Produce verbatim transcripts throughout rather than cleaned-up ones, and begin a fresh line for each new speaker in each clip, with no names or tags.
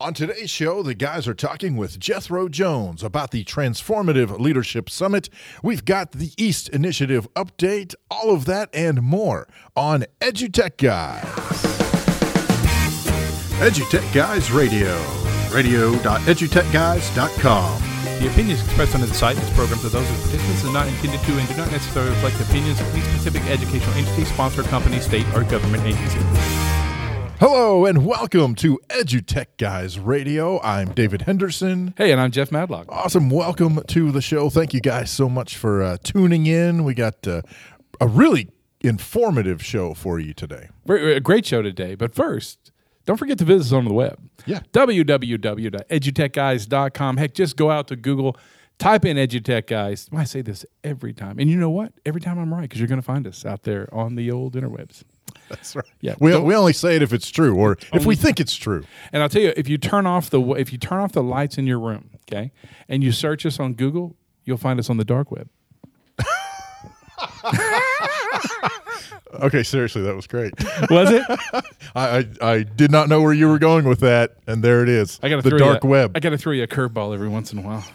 On today's show, the guys are talking with Jethro Jones about the Transformative Leadership Summit. We've got the East Initiative update, all of that and more on EduTech Guys. EduTech Guys Radio, radio dot edutech guys dot com.
The opinions expressed on the site and its programs are those of participants and not intended to and do not necessarily reflect the opinions of any specific educational entity, sponsor, company, state, or government agency.
Hello and welcome to EduTech Guys Radio. I'm David Henderson.
Hey, and I'm Jeff Madlock.
Awesome. Welcome to the show. Thank you guys so much for uh, tuning in. We got uh, a really informative show for you today.
A great show today. But first, don't forget to visit us on the web.
Yeah.
w w w dot edutech guys dot com. Heck, just go out to Google, type in EduTech Guys. I say this every time. And you know what? Every time I'm right, because you're going to find us out there on the old interwebs.
That's right.
Yeah,
we we only say it if it's true, or if we think it's true.
And I'll tell you, if you turn off the if you turn off the lights in your room, okay, and you search us on Google, you'll find us on the dark web.
Okay, seriously, that was great.
Was it?
I, I I did not know where you were going with that, and there it is.
I got
the
throw
dark
you a,
web.
I got to throw you a curveball every once in a while.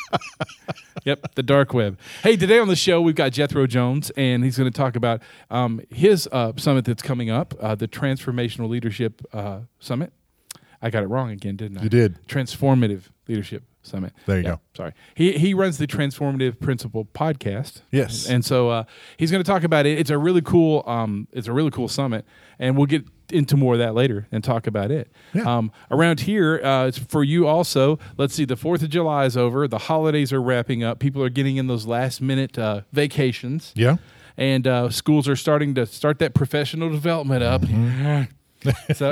Yep, the dark web. Hey, today on the show we've got Jethro Jones, and he's going to talk about um, his uh, summit that's coming up, uh, the Transformational Leadership uh, Summit. I got it wrong again, didn't I?
You did.
Transformative Leadership Summit.
There you
yeah,
go.
Sorry. He he runs the Transformative Principle podcast.
Yes.
And so uh, he's going to talk about it. It's a really cool um, it's a really cool summit, and we'll get into more of that later and talk about it.
Yeah.
Um, around here, uh, it's for you also. Let's see, the fourth of July is over. The holidays are wrapping up. People are getting in those last-minute uh, vacations.
Yeah.
And uh, schools are starting to start that professional development up. Mm-hmm. So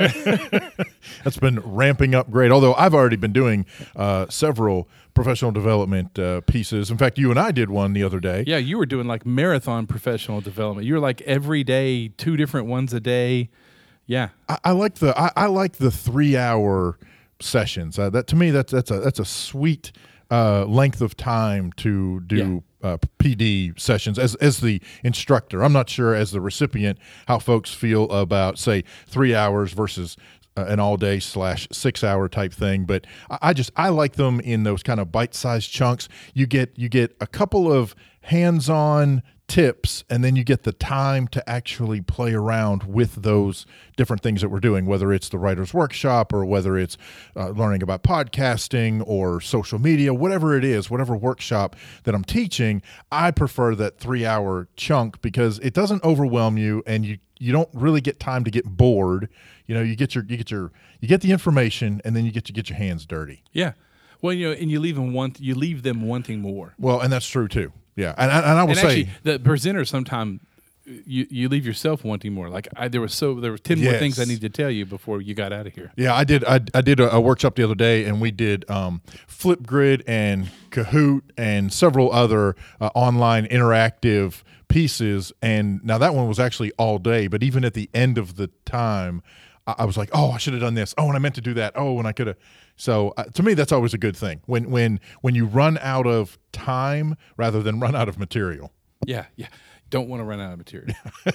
that's been ramping up great. Although I've already been doing uh, several professional development uh, pieces. In fact, you and I did one the other day.
Yeah, you were doing like marathon professional development. You were like every day, two different ones a day. Yeah,
I, I like the I, I like the three hour sessions. Uh, that to me, that's that's a that's a sweet uh, length of time to do. Yeah. Uh, P D sessions as as the instructor. I'm not sure as the recipient how folks feel about, say, three hours versus uh, an all day slash six hour type thing. But I, I just I like them in those kind of bite sized chunks. You get you get a couple of hands on tips, and then you get the time to actually play around with those different things that we're doing, whether it's the writer's workshop or whether it's uh, learning about podcasting or social media, whatever it is, whatever workshop that I'm teaching. I prefer that three hour chunk because it doesn't overwhelm you, and you you don't really get time to get bored. You know, you get your you get your you get the information, and then you get to get your hands dirty.
Yeah. Well, you know, and you leave them want you leave them wanting more.
Well, and that's true too. Yeah, and, and I will
and
say
actually, the presenter sometimes you, you leave yourself wanting more. Like I, there was so there were ten
yes.
more things I need to tell you before you got out of here.
Yeah, I did. I, I did a, a workshop the other day, and we did um, Flipgrid and Kahoot and several other uh, online interactive pieces. And now that one was actually all day, but even at the end of the time, I, I was like, "Oh, I should have done this. Oh, and I meant to do that. Oh, and I could have." So uh, to me, that's always a good thing when when when you run out of time rather than run out of material.
Yeah, yeah. Don't want to run out of material,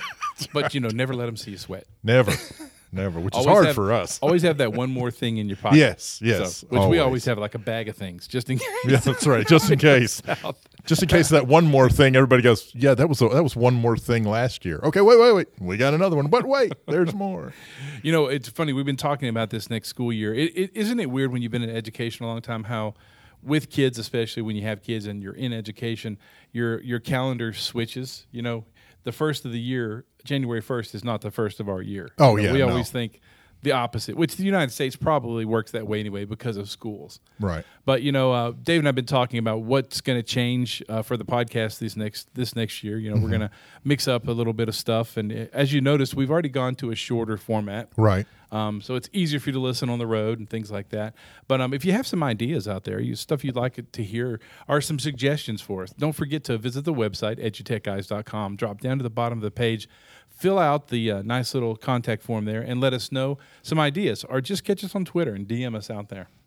but
right.
you know, never let them see you sweat.
Never, never. Which
always
is hard
have,
for us.
Always have that one more thing in your pocket.
Yes, yes.
So, which
always.
we always have like a bag of things just in case.
Yeah, that's right. Just in case. Just in case that one more thing, everybody goes, yeah, that was a, that was one more thing last year. Okay, wait, wait, wait. We got another one. But wait, there's more.
You know, it's funny. We've been talking about this next school year. It, it, isn't it weird when you've been in education a long time how with kids, especially when you have kids and you're in education, your your calendar switches. You know, the first of the year, January first, is not the first of our year.
Oh,
you know,
yeah.
We
no.
always think the opposite, which the United States probably works that way anyway because of schools.
Right.
But, you know, uh, Dave and I have been talking about what's going to change uh, for the podcast this next this next year. You know, mm-hmm. we're going to mix up a little bit of stuff. And uh, as you notice, we've already gone to a shorter format.
Right.
Um, so it's easier for you to listen on the road and things like that. But um, if you have some ideas out there, you, stuff you'd like to hear, or some suggestions for us, don't forget to visit the website, edutech guys dot com. Drop down to the bottom of the page, fill out the uh, nice little contact form there, and let us know some ideas. Or just catch us on Twitter and D M us out there.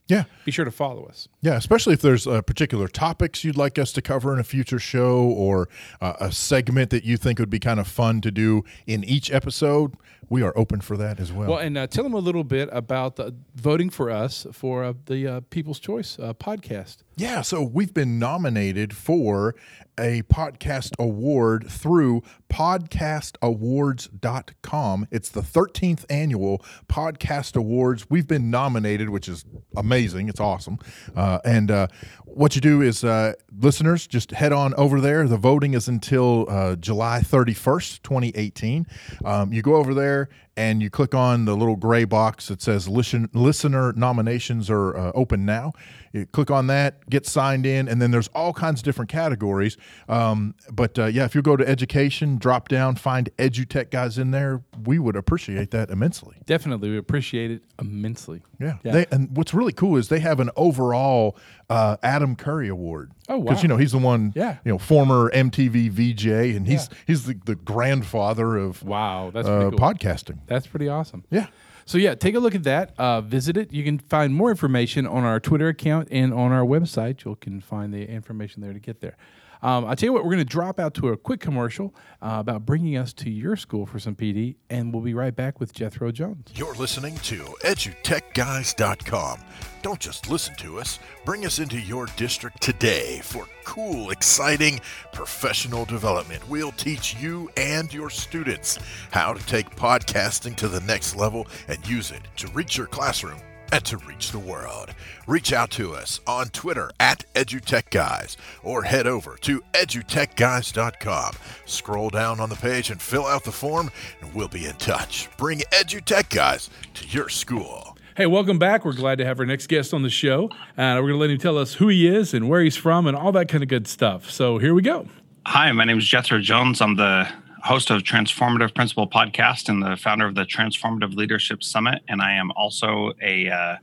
Yeah.
be sure to follow us.
Yeah, especially if there's uh, particular topics you'd like us to cover in a future show, or uh, a segment that you think would be kind of fun to do in each episode. We are open for that as well.
Well, and uh, tell them a little bit about the voting for us for uh, the uh, People's Choice uh, podcast.
Yeah, so we've been nominated for a podcast award through podcast awards dot com. It's the thirteenth annual Podcast Awards. We've been nominated, which is amazing. It's awesome. Uh, and uh, what you do is, uh, listeners, just head on over there. The voting is until uh, July thirty-first, twenty eighteen. Um, you go over there and you click on the little gray box that says listen, listener nominations are uh, open now. You click on that, get signed in, and then there's all kinds of different categories. Um, but uh, yeah, if you go to education, drop down, find EduTech Guys in there, we would appreciate that immensely.
Definitely. We appreciate it immensely.
Yeah.
Yeah.
They, and what's really cool is they have an overall uh, Adam Curry Award.
Oh, wow.
Because, you know, he's the one,
Yeah.
you know, former M T V V J, and he's
Yeah.
he's the, the grandfather of
Wow, that's
uh,
pretty cool.
podcasting.
That's pretty awesome.
Yeah.
So, yeah, take a look at that. Uh, visit it. You can find more information on our Twitter account and on our website. You can find the information there to get there. Um, I'll tell you what, we're going to drop out to a quick commercial uh, about bringing us to your school for some P D, and we'll be right back with Jethro Jones.
You're listening to edu tech guys dot com. Don't just listen to us. Bring us into your district today for cool, exciting professional development. We'll teach you and your students how to take podcasting to the next level and use it to reach your classroom and to reach the world. Reach out to us on Twitter at EduTechGuys, or head over to edu tech guys dot com. Scroll down on the page and fill out the form, and we'll be in touch. Bring EduTech Guys to your school.
Hey, welcome back. We're glad to have our next guest on the show. Uh, we're going to let him tell us who he is and where he's from and all that kind of good stuff. So here we go.
Hi, my name is Jethro Jones. I'm the host of Transformative Principal Podcast and the founder of the Transformative Leadership Summit. And I am also a, uh,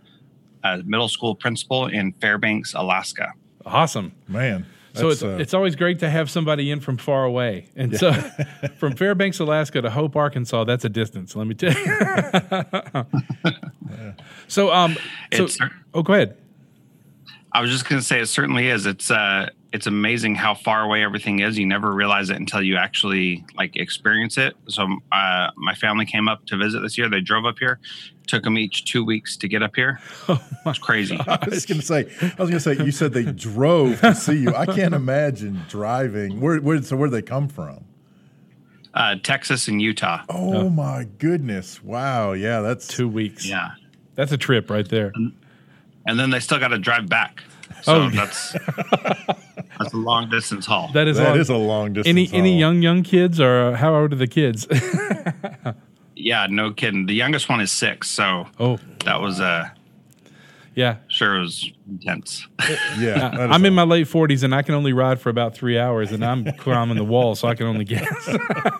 a middle school principal in Fairbanks, Alaska.
Awesome.
Man.
So it's
uh,
it's always great to have somebody in from far away. And so from Fairbanks, Alaska to Hope, Arkansas, that's a distance, let me tell you. yeah. So, um, so
It's,
oh, go ahead.
I was just going to say it certainly is. It's uh, it's amazing how far away everything is. You never realize it until you actually like experience it. So uh, my family came up to visit this year. They drove up here. Took them each two weeks to get up here. It's crazy.
I was going to say, I was going to say, you said they drove to see you. I can't imagine driving. Where, where, so where'd they come from?
Uh, Texas and Utah.
Oh,
Oh.
my goodness. Wow. Yeah, that's
Two weeks.
Yeah.
That's a trip right there.
And then they still got to drive back. So
Oh.
that's that's a long distance haul.
That is
that
long.
is a long distance.
Any any
haul.
young young kids, or how old are the kids?
Yeah, no kidding. The youngest one is six, so
oh,
that was uh
yeah.
sure it was intense.
Yeah, that is
I'm in
a-
my late forties, and I can only ride for about three hours, and I'm climbing the wall, so I can only guess.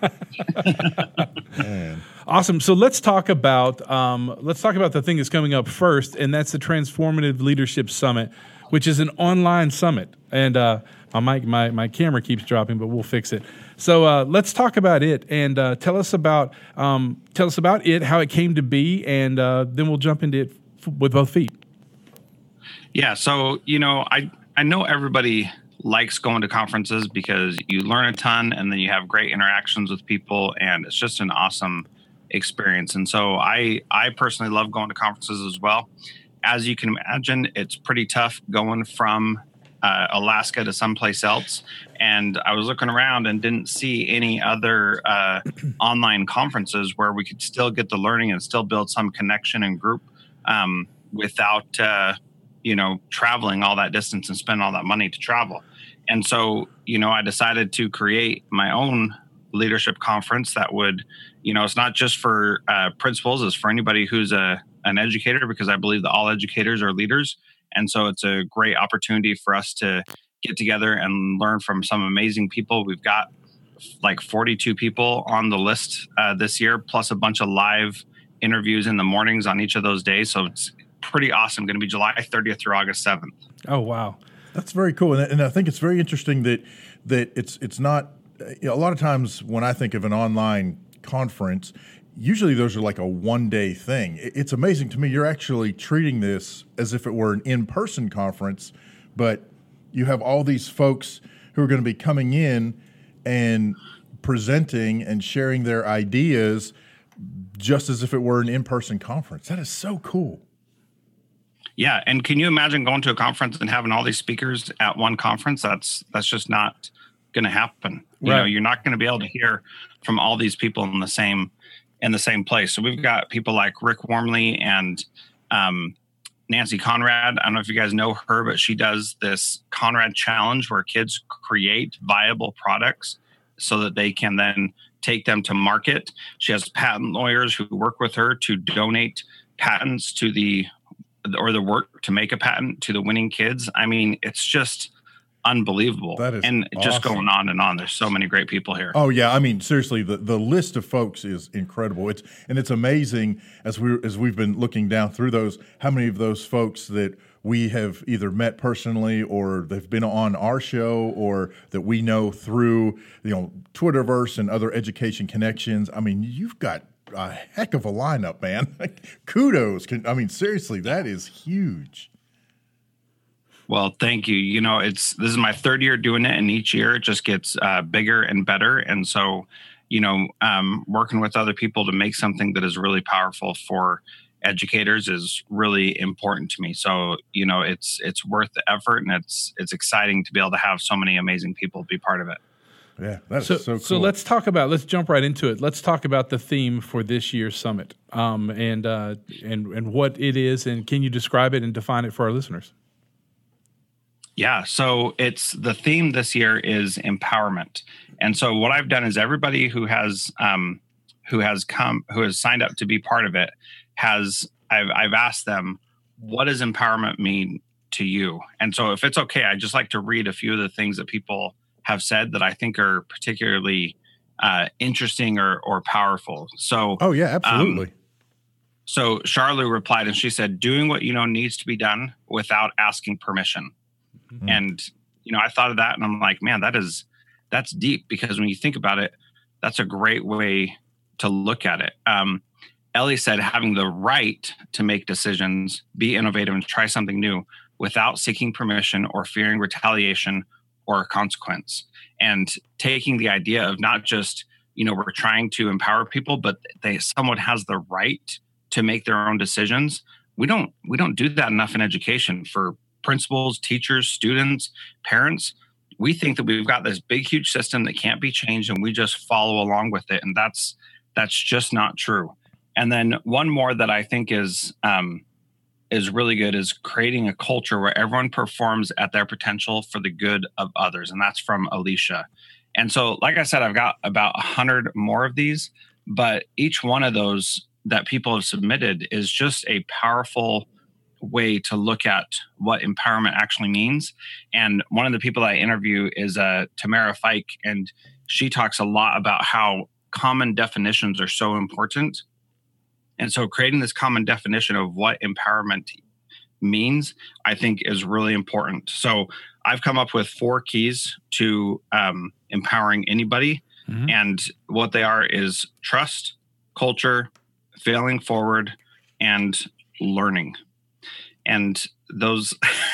man.
Awesome. So let's talk about um, let's talk about the thing that's coming up first, and that's the Transformative Leadership Summit, which is an online summit. And uh, my mic, my my camera keeps dropping, but we'll fix it. So uh, let's talk about it, and uh, tell us about um, tell us about it, how it came to be, and uh, then we'll jump into it f- with both feet.
Yeah, so you know, I I know everybody likes going to conferences because you learn a ton and then you have great interactions with people, and it's just an awesome experience. And so I I personally love going to conferences as well. As you can imagine, it's pretty tough going from uh, Alaska to someplace else. And I was looking around and didn't see any other uh, online conferences where we could still get the learning and still build some connection and group um, without, uh, you know, traveling all that distance and spend all that money to travel. And so, you know, I decided to create my own leadership conference that would, you know, it's not just for uh, principals, it's for anybody who's a an educator, because I believe that all educators are leaders. And so it's a great opportunity for us to get together and learn from some amazing people. We've got like forty-two people on the list uh, this year, plus a bunch of live interviews in the mornings on each of those days. So it's pretty awesome. Going to be July thirtieth through August seventh.
Oh, wow.
That's very cool, and, and I think it's very interesting that that it's it's not. You know, a lot of times when I think of an online conference, usually those are like a one-day thing. It's amazing to me. You're actually treating this as if it were an in-person conference, but you have all these folks who are going to be coming in and presenting and sharing their ideas just as if it were an in-person conference. That is so cool.
Yeah, and can you imagine going to a conference and having all these speakers at one conference? That's that's just not going to happen. You
Right.
know, you're not going to be able to hear from all these people in the same in the same place. So we've got people like Rick Wormley and um, Nancy Conrad. I don't know if you guys know her, but she does this Conrad Challenge where kids create viable products so that they can then take them to market. She has patent lawyers who work with her to donate patents to the or the work to make a patent to the winning kids. I mean, it's just unbelievable.
That is
and just
awesome.
going on and on. There's so many great people here.
Oh yeah, I mean seriously, the, the list of folks is incredible. It's and it's amazing as we as we've been looking down through those, how many of those folks that we have either met personally or they've been on our show or that we know through, you know, Twitterverse and other education connections. I mean, you've got a heck of a lineup, man. Kudos. I mean, seriously, that is huge.
Well, thank you. You know, it's this is my third year doing it, and each year it just gets uh, bigger and better. And so, you know, um, working with other people to make something that is really powerful for educators is really important to me. So, you know, it's it's worth the effort, and it's it's exciting to be able to have so many amazing people be part of it.
Yeah, that's
So,
so, cool.
so let's talk about. Let's jump right into it. Let's talk about the theme for this year's summit, um, and uh, and and what it is, and can you describe it and define it for our listeners?
Yeah, so it's the theme this year is empowerment, and so what I've done is everybody who has um, who has come who has signed up to be part of it has I've I've asked them, what does empowerment mean to you? And so if it's okay, I'd just like to read a few of the things that people have said that I think are particularly uh, interesting or or powerful. So
oh yeah, absolutely.
Um, so Charlou replied, and she said, "Doing what you know needs to be done without asking permission." Mm-hmm. And, you know, I thought of that and I'm like, man, that is, that's deep, because when you think about it, that's a great way to look at it. Um, Ellie said, having the right to make decisions, be innovative, and try something new without seeking permission or fearing retaliation or a consequence. And taking the idea of not just, you know, we're trying to empower people, but they, someone has the right to make their own decisions. We don't, we don't do that enough in education for principals, teachers, students, parents. We think that we've got this big, huge system that can't be changed, and we just follow along with it. And that's that's just not true. And then one more that I think is um, is really good is creating a culture where everyone performs at their potential for the good of others. And that's from Alicia. And so, like I said, I've got about a hundred more of these, but each one of those that people have submitted is just a powerful way to look at what empowerment actually means. And one of the people I interview is uh, Tamara Fike, and she talks a lot about how common definitions are so important. And so creating this common definition of what empowerment means, I think, is really important. So I've come up with four keys to um, empowering anybody. Mm-hmm. And what they are is trust, culture, failing forward, and learning. And those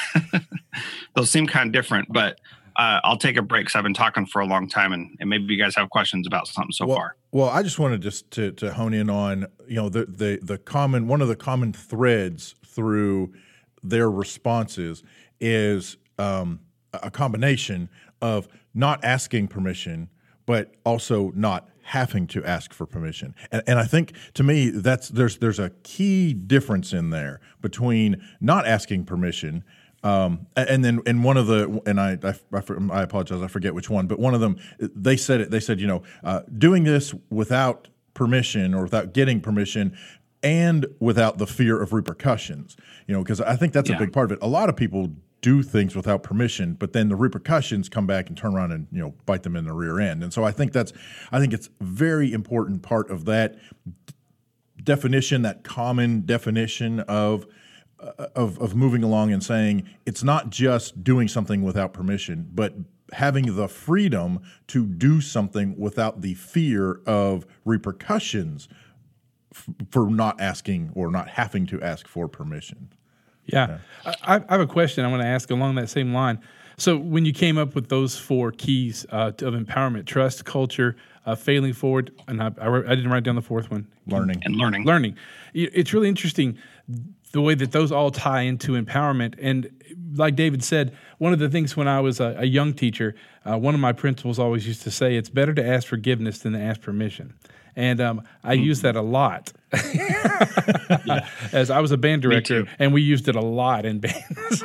those seem kind of different, but uh, I'll take a break because I've been talking for a long time, and, and maybe you guys have questions about something so
well,
far.
Well, I just wanted just to to hone in on, you know, the the the common one of the common threads through their responses is um, a combination of not asking permission, but also not having to ask for permission. And, and I think, to me, that's there's there's a key difference in there between not asking permission um, and then and one of the and I, I I apologize, I forget which one, but one of them, they said it. They said, you know, uh, doing this without permission or without getting permission, and without the fear of repercussions. You know, because I think that's yeah. a big part of it. A lot of people do things without permission, but then the repercussions come back and turn around and, you know, bite them in the rear end. And so I think that's, I think it's a very important part of that definition, that common definition of, uh, of, of moving along and saying it's not just doing something without permission, but having the freedom to do something without the fear of repercussions f- for not asking or not having to ask for permission.
Yeah. yeah. I, I have a question I want to ask along that same line. So when you came up with those four keys uh, of empowerment, trust, culture, uh, failing forward, and I, I, I didn't write down the fourth one.
Learning.
And learning.
Learning. It's really interesting the way that those all tie into empowerment. And like David said, one of the things when I was a, a young teacher, uh, one of my principals always used to say, it's better to ask forgiveness than to ask permission. And um, I mm-hmm. use that a lot. yeah. As I was a band director, and we used it a lot in bands.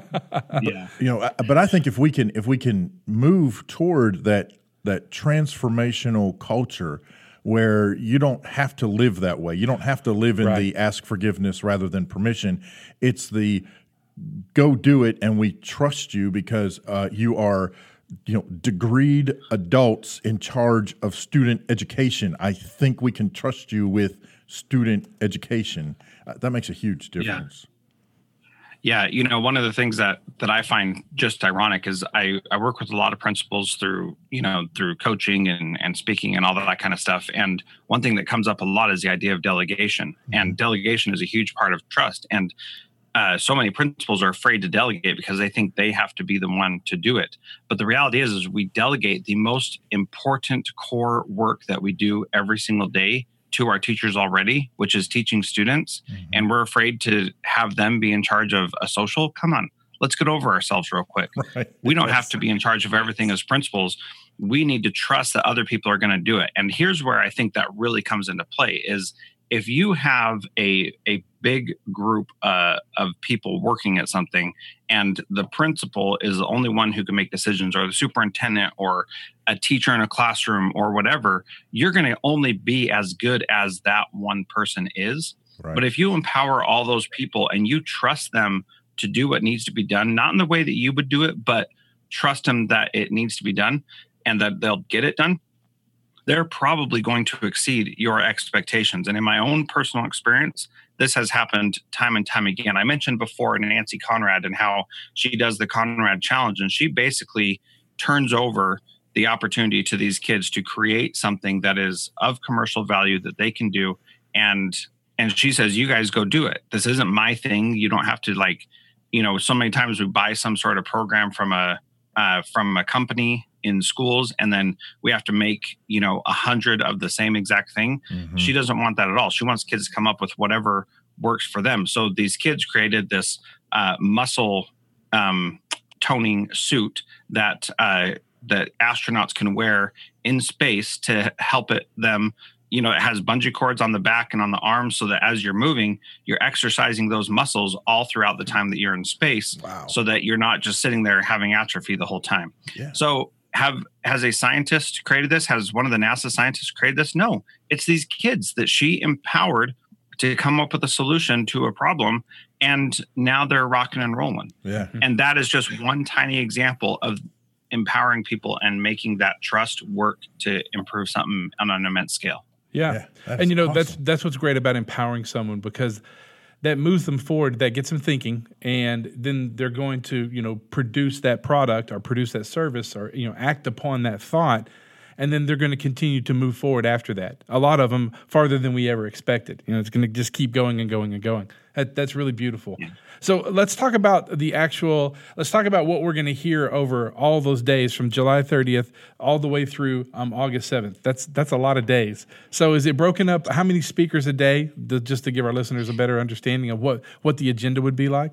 yeah, you know, but I think if we can, if we can move toward that that transformational culture where you don't have to live that way, you don't have to live in right. the ask forgiveness rather than permission. It's the go do it, and we trust you because uh, you are. You know, degreed adults in charge of student education. I think we can trust you with student education. Uh, that makes a huge difference.
Yeah. yeah, you know, one of the things that that I find just ironic is I, I work with a lot of principals through, you know, through coaching and, and speaking and all that kind of stuff. And one thing that comes up a lot is the idea of delegation. Mm-hmm. And delegation is a huge part of trust. And Uh, so many principals are afraid to delegate because they think they have to be the one to do it. But the reality is, is we delegate the most important core work that we do every single day to our teachers already, which is teaching students. Mm-hmm. And we're afraid to have them be in charge of a social. Come on, let's get over ourselves real quick. Right. We don't yes. have to be in charge of everything as principals. We need to trust that other people are going to do it. And here's where I think that really comes into play is if you have a a big group uh, of people working at something and the principal is the only one who can make decisions, or the superintendent or a teacher in a classroom or whatever, you're going to only be as good as that one person is. Right. But if you empower all those people and you trust them to do what needs to be done, not in the way that you would do it, but trust them that it needs to be done and that they'll get it done, they're probably going to exceed your expectations. And in my own personal experience, this has happened time and time again. I mentioned before Nancy Conrad and how she does the Conrad Challenge, and she basically turns over the opportunity to these kids to create something that is of commercial value that they can do. And and she says, you guys go do it. This isn't my thing. You don't have to, like, you know, so many times we buy some sort of program from a uh, from a company in schools, and then we have to make, you know, a hundred of the same exact thing. Mm-hmm. She doesn't want that at all. She wants kids to come up with whatever works for them. So these kids created this uh, muscle um, toning suit that uh, that astronauts can wear in space to help it them. You know, it has bungee cords on the back and on the arms so that as you're moving, you're exercising those muscles all throughout the time that you're in space. Wow. So that you're not just sitting there having atrophy the whole time. Yeah. So have has a scientist created this? Has one of the NASA scientists created this? No, it's these kids that she empowered to come up with a solution to a problem. And now they're rocking and rolling. Yeah. And that is just one tiny example of empowering people and making that trust work to improve something on an immense scale.
Yeah. yeah and, you know, awesome. that's that's what's great about empowering someone, because that moves them forward, that gets them thinking, and then they're going to, you know, produce that product or produce that service or, you know, act upon that thought, and then they're going to continue to move forward after that. A lot of them farther than we ever expected. You know, it's going to just keep going and going and going. That, that's really beautiful. Yeah. So let's talk about the actual, let's talk about what we're going to hear over all those days from July thirtieth all the way through um, August seventh. That's that's a lot of days. So is it broken up? How many speakers a day, to, just to give our listeners a better understanding of what, what the agenda would be like?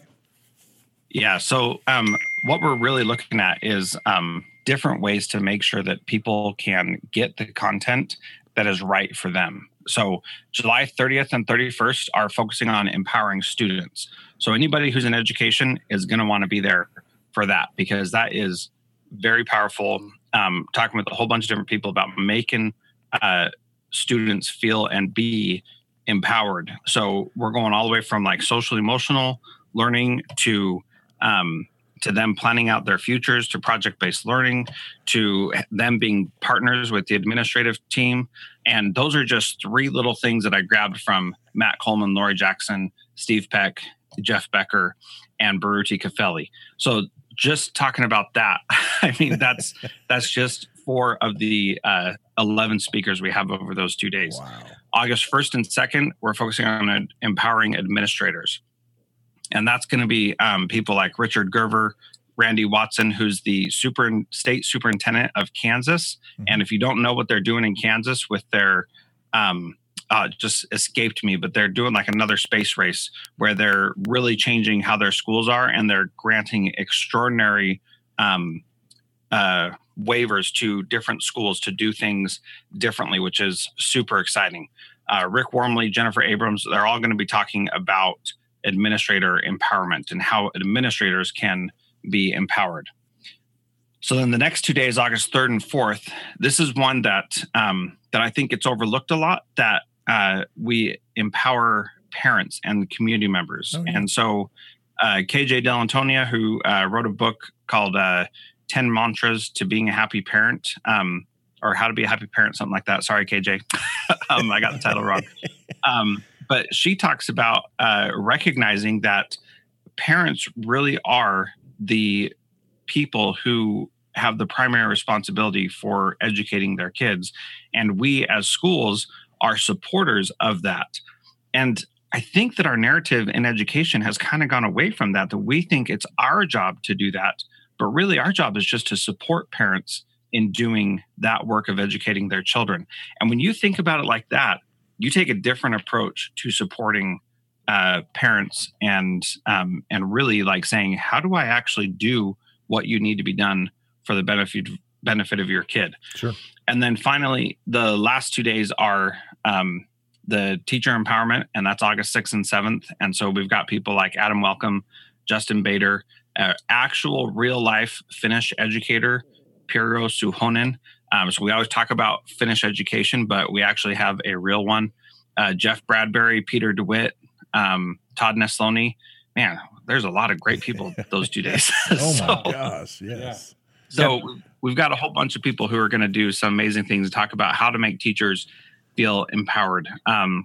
Yeah, so um, what we're really looking at is um, different ways to make sure that people can get the content that is right for them. So July thirtieth and thirty-first are focusing on empowering students. So anybody who's in education is going to want to be there for that, because that is very powerful. Um, talking with a whole bunch of different people about making uh, students feel and be empowered. So we're going all the way from like social emotional learning to um, to them planning out their futures, to project-based learning, to them being partners with the administrative team. And those are just three little things that I grabbed from Matt Coleman, Lori Jackson, Steve Peck, Jeff Becker, and Baruti Kafeli. So just talking about that, I mean, that's that's just four of the uh, eleven speakers we have over those two days.
Wow.
August first and second, we're focusing on uh, empowering administrators. And that's going to be um, people like Richard Gerver, Randy Watson, who's the super state superintendent of Kansas. Mm-hmm. And if you don't know what they're doing in Kansas with their, um, uh, just escaped me, but they're doing like another space race where they're really changing how their schools are, and they're granting extraordinary um, uh, waivers to different schools to do things differently, which is super exciting. Uh, Rick Wormley, Jennifer Abrams, they're all going to be talking about administrator empowerment and how administrators can be empowered. So then the next two days, August third and fourth, this is one that um, that I think gets overlooked a lot, that uh, we empower parents and community members. Oh, yeah. And so uh, K J Delantonia, who uh, wrote a book called uh, ten Mantras to Being a Happy Parent, um, or How to Be a Happy Parent, something like that. Sorry, K J. um, I got the title wrong. Um, but she talks about uh, recognizing that parents really are the people who have the primary responsibility for educating their kids. And we as schools are supporters of that. And I think that our narrative in education has kind of gone away from that, that we think it's our job to do that. But really our job is just to support parents in doing that work of educating their children. And when you think about it like that, you take a different approach to supporting uh, parents and um, and really like saying, how do I actually do what you need to be done for the benefit benefit of your kid?
Sure. And
then finally, the last two days are um, the teacher empowerment, and that's August sixth and seventh. And so we've got people like Adam Welcome, Justin Bader, uh, actual real life Finnish educator, Pirjo Suhonen. Um, so we always talk about Finnish education, but we actually have a real one. Uh, Jeff Bradbury, Peter DeWitt, um, Todd Neslony. Man, there's a lot of great people those two days.
Oh
so,
my gosh, yes.
So
Yeah.
we've got a whole bunch of people who are going to do some amazing things and talk about how to make teachers feel empowered. Um,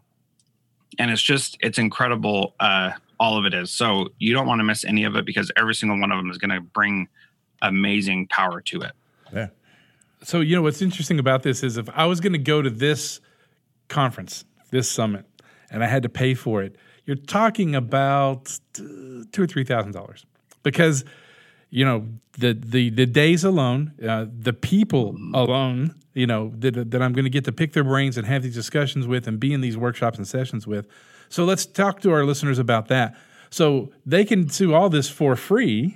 and it's just, it's incredible. Uh, all of it is. So you don't want to miss any of it, because every single one of them is going to bring amazing power to it.
Yeah.
So, you know, what's interesting about this is if I was going to go to this conference, this summit, and I had to pay for it, you're talking about two or three thousand dollars, because, you know, the the the days alone, uh, the people alone, you know, that that I'm going to get to pick their brains and have these discussions with and be in these workshops and sessions with. So let's talk to our listeners about that. So they can do all this for free,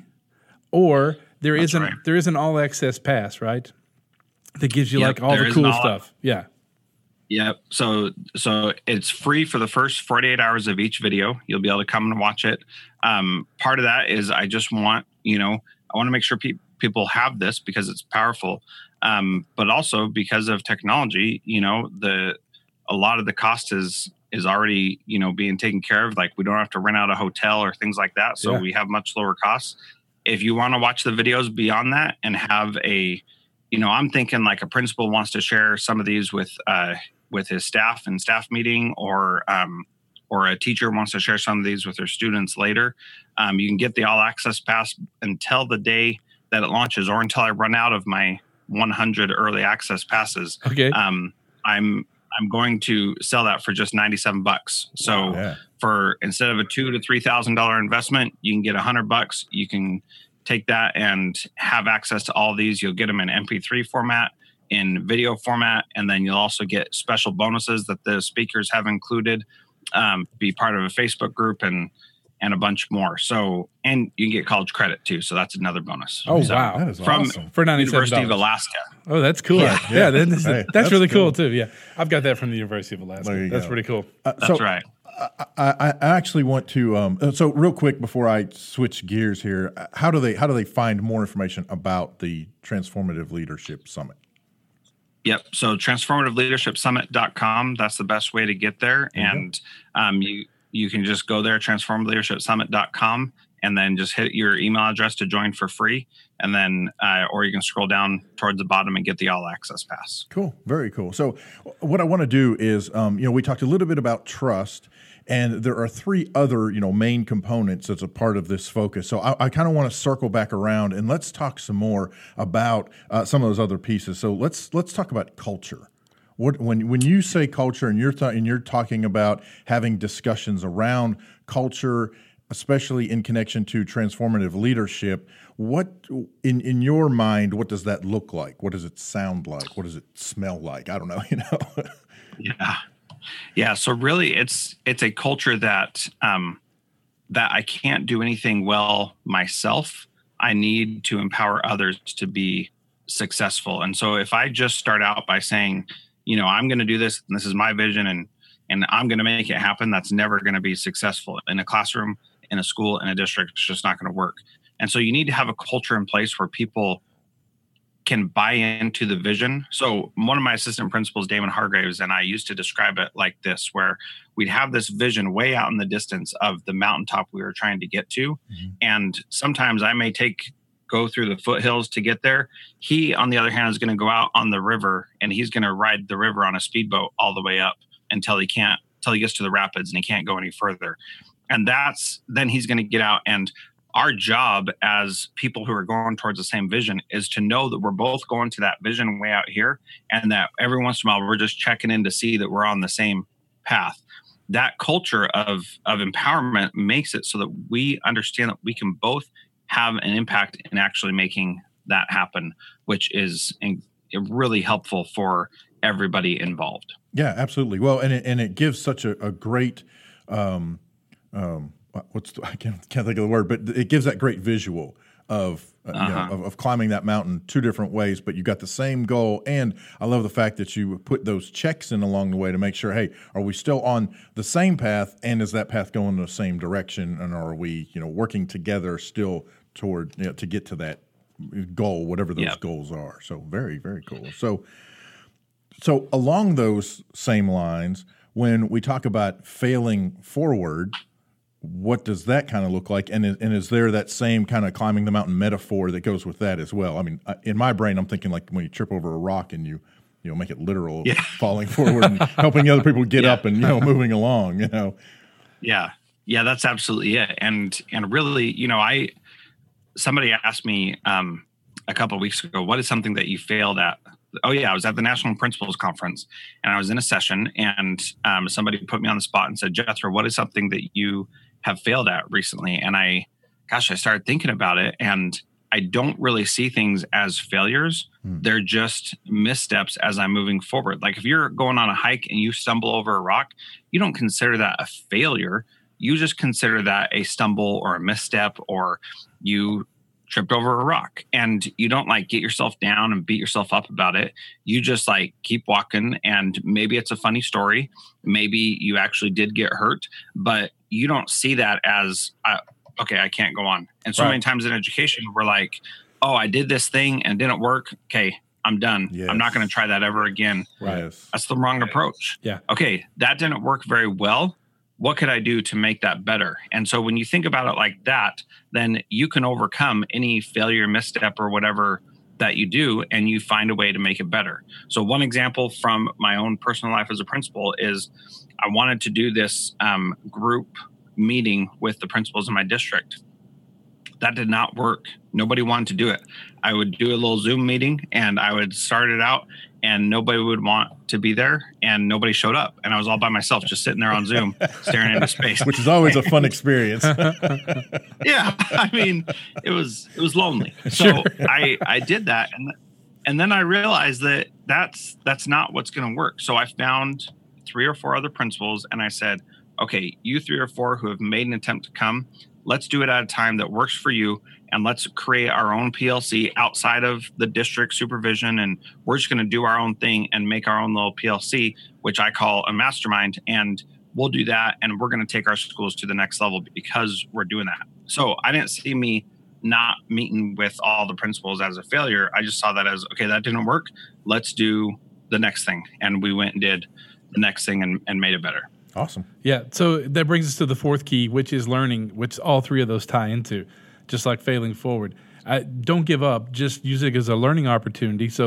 or there
That's
is an
right.
there is an all access pass, right? That gives you
Yep,
like all
there
the
is
cool
an all-
stuff. Yeah.
Yep. So so it's free for the first forty-eight hours of each video. You'll be able to come and watch it. Um, part of that is I just want, you know, I want to make sure pe- people have this because it's powerful. Um, but also because of technology, you know, the a lot of the cost is is already, you know, being taken care of. Like we don't have to rent out a hotel or things like that. So
Yeah.
we have much lower costs. If you want to watch the videos beyond that and have a, you know, I'm thinking like a principal wants to share some of these with uh, with his staff in staff meeting, or um, or a teacher wants to share some of these with their students later. Um, you can get the all access pass until the day that it launches, or until I run out of my one hundred early access passes.
Okay.
Um, I'm I'm going to sell that for just ninety-seven bucks. So
Yeah.
for instead of a two to three thousand dollar investment, you can get a hundred bucks. You can take that and have access to all these. You'll get them in M P three format, in video format, and then you'll also get special bonuses that the speakers have included, um, be part of a Facebook group, and and a bunch more. So, and you can get college credit too. So that's another bonus.
Oh,
So
wow.
That is
from
awesome.
For ninety-seven dollars.
University of Alaska.
Oh, that's cool. Yeah,
Yeah.
that is-
Hey,
that's,
that's
really cool.
cool.
too. Yeah, I've got that from the University of Alaska.
There you
That's
go.
pretty cool.
Uh,
That's
so
right.
I, I, I actually want to. Um, uh, so real quick before I switch gears here, uh, how do they how do they find more information about the Transformative Leadership Summit?
Yep. So transformative leadership summit dot com. That's the best way to get there.
There you go.
And um, you you can just go there, transformative leadership summit dot com, and then just hit your email address to join for free. And then, uh, or you can scroll down towards the bottom and get the all access pass.
Cool. Very cool. So what I want to do is, um, you know, we talked a little bit about trust, And there are three other, you know, main components as a part of this focus. So I, I kind of want to circle back around and let's talk some more about uh, some of those other pieces. So let's let's talk about culture. What when when you say culture and you're th- and you're talking about having discussions around culture, especially in connection to transformative leadership, what in in your mind, what does that look like? What does it sound like? What does it smell like? I don't know, you know.
Yeah. Yeah. So really it's it's a culture that um that I can't do anything well myself. I need to empower others to be successful. And so if I just start out by saying, you know, I'm going to do this and this is my vision and and I'm going to make it happen, that's never going to be successful in a classroom, in a school, in a district. It's just not going to work. And so you need to have a culture in place where people can buy into the vision. So one of my assistant principals, Damon Hargraves, and I used to describe it like this, where we'd have this vision way out in the distance of the mountaintop we were trying to get to. Mm-hmm. And sometimes I may take go through the foothills to get there. He, on the other hand, is going to go out on the river and he's going to ride the river on a speedboat all the way up until he can't, until he gets to the rapids and he can't go any further. And that's, then he's going to get out. And our job as people who are going towards the same vision is to know that we're both going to that vision way out here. And that every once in a while, we're just checking in to see that we're on the same path. That culture of, of empowerment makes it so that we understand that we can both have an impact in actually making that happen, which is in, really helpful for everybody involved.
Yeah, absolutely. Well, and it, and it gives such a, a great, um, um, what's the, I can't, can't think of the word, but it gives that great visual of, uh, uh-huh. you know, of, of climbing that mountain two different ways, but you got the same goal. And I love the fact that you put those checks in along the way to make sure, hey, are we still on the same path? And is that path going in the same direction? And are we, you know, working together still toward, you know, to get to that goal, whatever those yep. goals are. So very, very cool. So, so along those same lines, when we talk about failing forward, what does that kind of look like? And is, and is there that same kind of climbing the mountain metaphor that goes with that as well? I mean, in my brain, I'm thinking like when you trip over a rock and you, you know, make it literal, yeah. falling forward and helping other people get yeah. up and, you know, moving along, you know?
Yeah. Yeah, that's absolutely it. And, and really, you know, I, somebody asked me um, a couple of weeks ago, what is something that you failed at? Oh yeah, I was at the National Principals Conference and I was in a session and um, somebody put me on the spot and said, Jethro, what is something that you have failed at recently? And I, gosh, I started thinking about it and I don't really see things as failures. Hmm. They're just missteps as I'm moving forward. Like if you're going on a hike and you stumble over a rock, you don't consider that a failure. You just consider that a stumble or a misstep, or you tripped over a rock, and you don't like get yourself down and beat yourself up about it. You just like keep walking, and maybe it's a funny story. Maybe you actually did get hurt, but you don't see that as, uh, okay, I can't go on. And so right. many times in education, we're like, oh, I did this thing and it didn't work. Okay, I'm done. Yes. I'm not going to try that ever again.
Right.
That's the wrong approach.
Yeah.
Okay, that didn't work very well. What could I do to make that better? And so when you think about it like that, then you can overcome any failure, misstep, or whatever that you do, and you find a way to make it better. So one example from my own personal life as a principal is I wanted to do this um, group meeting with the principals in my district. That did not work. Nobody wanted to do it. I would do a little Zoom meeting and I would start it out and nobody would want to be there and nobody showed up. And I was all by myself, just sitting there on Zoom, staring into space.
Which is always a fun experience.
Yeah. I mean, it was, it was lonely. So sure. I, I did that. And, and then I realized that that's, that's not what's going to work. So I found three or four other principals and I said, okay, you three or four who have made an attempt to come, let's do it at a time that works for you. And let's create our own P L C outside of the district supervision. And we're just going to do our own thing and make our own little P L C, which I call a mastermind. And we'll do that. And we're going to take our schools to the next level because we're doing that. So I didn't see me not meeting with all the principals as a failure. I just saw that as, okay, that didn't work. Let's do the next thing. And we went and did the next thing and, and made it better.
Awesome.
Yeah. So that brings us to the fourth key, which is learning, which all three of those tie into, just like failing forward. I, don't give up. Just use it as a learning opportunity. So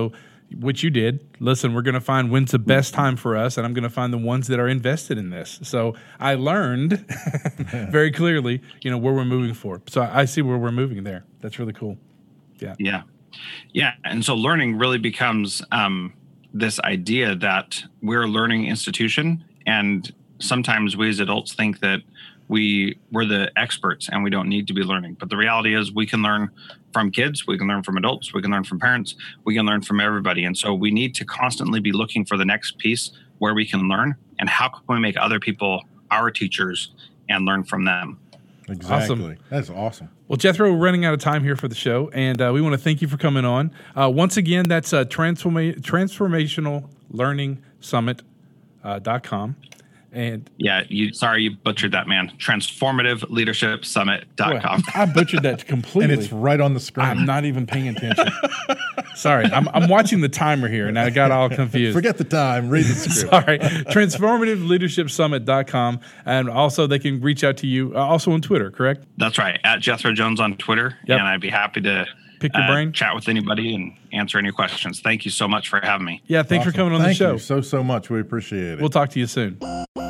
which you did. Listen, we're going to find when's the best time for us, and I'm going to find the ones that are invested in this. So I learned very clearly, you know, where we're moving for. So I see where we're moving there. That's really cool. Yeah.
Yeah. Yeah. And so learning really becomes um, this idea that we're a learning institution. And sometimes we as adults think that we, we're the experts and we don't need to be learning. But the reality is we can learn from kids, we can learn from adults, we can learn from parents, we can learn from everybody. And so we need to constantly be looking for the next piece where we can learn and how can we make other people our teachers and learn from them.
Exactly.
Awesome.
That's awesome.
Well, Jethro, we're running out of time here for the show, and uh, we want to thank you for coming on. Uh, once again, that's uh, transforma- transformational learning summit dot com. And
yeah, you sorry you butchered that, man. transformative leadership summit dot com.
I butchered that completely.
And it's right on the screen.
I'm not even paying attention. Sorry, I'm, I'm watching the timer here, and I got all confused.
Forget the time. Read the script.
Sorry. transformative leadership summit dot com. And also, they can reach out to you uh, also on Twitter, correct?
That's right. At Jethro Jones on Twitter.
Yep.
And I'd be happy to
pick your
uh,
brain,
chat with anybody, and answer any questions. Thank you so much for having me.
Yeah, thanks
Awesome.
for coming on
Thank
the show.
You so, so much. We appreciate it.
We'll talk to you soon.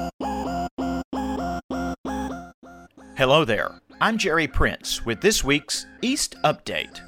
Hello there. I'm Jerry Prince with this week's East Update.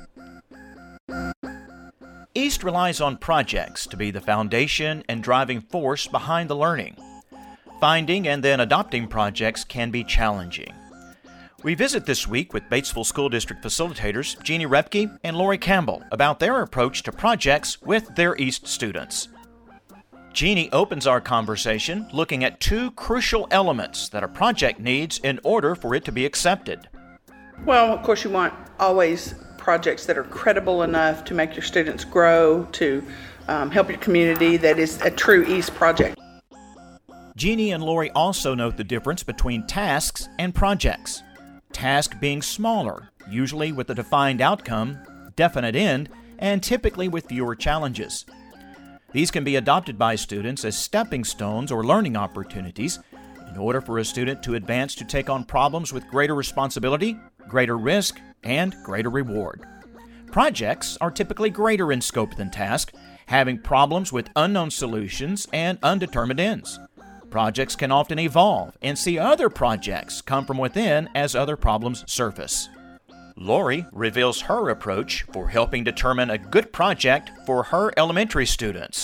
East relies on projects to be the foundation and driving force behind the learning. Finding and then adopting projects can be challenging. We visit this week with Batesville School District facilitators Jeannie Repke and Lori Campbell about their approach to projects with their East students. Jeannie opens our conversation looking at two crucial elements that a project needs in order for it to be accepted.
Well, of course, you want always projects that are credible enough to make your students grow, to um, help your community, that is a true East project.
Jeannie and Lori also note the difference between tasks and projects. Task being smaller, usually with a defined outcome, definite end, and typically with fewer challenges. These can be adopted by students as stepping stones or learning opportunities in order for a student to advance to take on problems with greater responsibility, greater risk, and greater reward. Projects are typically greater in scope than tasks, having problems with unknown solutions and undetermined ends. Projects can often evolve and see other projects come from within as other problems surface. Lori reveals her approach for helping determine a good project for her elementary students.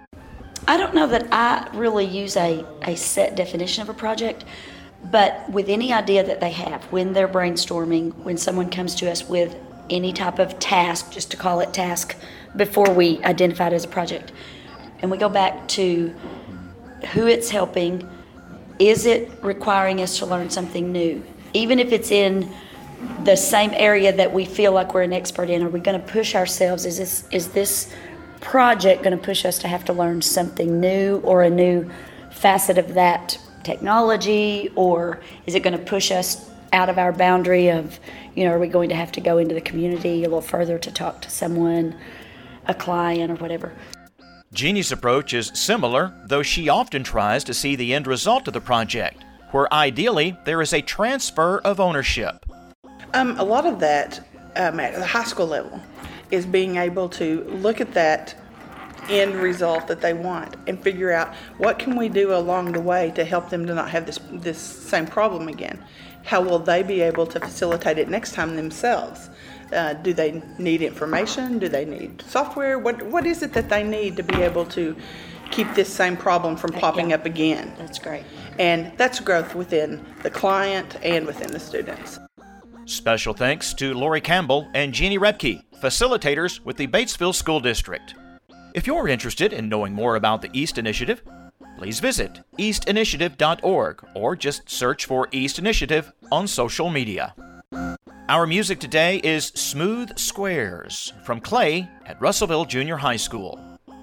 I don't know that I really use a, a set definition of a project, but with any idea that they have, when they're brainstorming, when someone comes to us with any type of task, just to call it task, before we identify it as a project, and we go back to who it's helping, is it requiring us to learn something new? Even if it's in the same area that we feel like we're an expert in, are we going to push ourselves? Is this is this project going to push us to have to learn something new or a new facet of that technology, or is it going to push us out of our boundary of, you know, are we going to have to go into the community a little further to talk to someone, a client or whatever?
Jeannie's approach is similar, though she often tries to see the end result of the project, where ideally there is a transfer of ownership.
Um, a lot of that um, at the high school level is being able to look at that end result that they want and figure out what can we do along the way to help them to not have this this same problem again. How will they be able to facilitate it next time themselves? Uh, do they need information? Do they need software? What What is it that they need to be able to keep this same problem from popping
Yeah.
up again?
That's great.
And that's growth within the client and within the students.
Special thanks to Lori Campbell and Jeannie Repke, facilitators with the Batesville School District. If you're interested in knowing more about the East Initiative, please visit east initiative dot org or just search for East Initiative on social media. Our music today is Smooth Squares from Clay at Russellville Junior High School.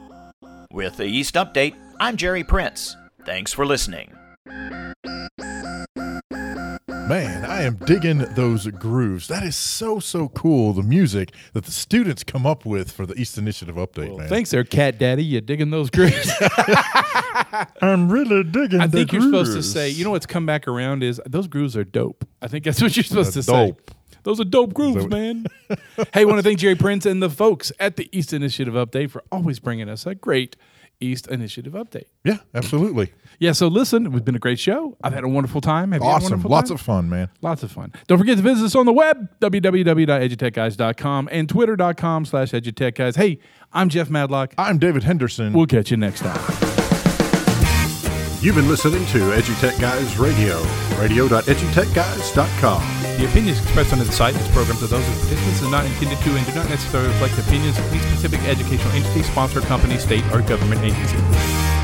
With the East Update, I'm Jerry Prince. Thanks for listening.
Man, I am digging those grooves. That is so, so cool, the music that the students come up with for the East Initiative update,
Well,
man.
thanks there, Cat Daddy. You digging those grooves?
I'm really digging
I
the
think you're supposed to
grooves.
say, you know what's come back around is those grooves are dope. I think that's what you're supposed
That's
to
dope.
say. Those are dope grooves,
So-
man. Hey, I want to thank Jerry Prince and the folks at the East Initiative Update for always bringing us a great East Initiative Update.
Yeah, absolutely.
Yeah, so listen, it's been a great show. I've had a wonderful time. Have you had a
Awesome.
wonderful
Lots
time?
of fun, man.
Lots of fun. Don't forget to visit us on the web, w w w dot edutech guys dot com and twitter.com slash edutechguys. Hey, I'm Jeff Madlock.
I'm David Henderson.
We'll catch you next time.
You've been listening to EduTech Guys Radio, radio dot edutech guys dot com.
The opinions expressed on the site and its programs are those of participants and not intended to and do not necessarily reflect the opinions of any specific educational entity, sponsor, company, state, or government agency.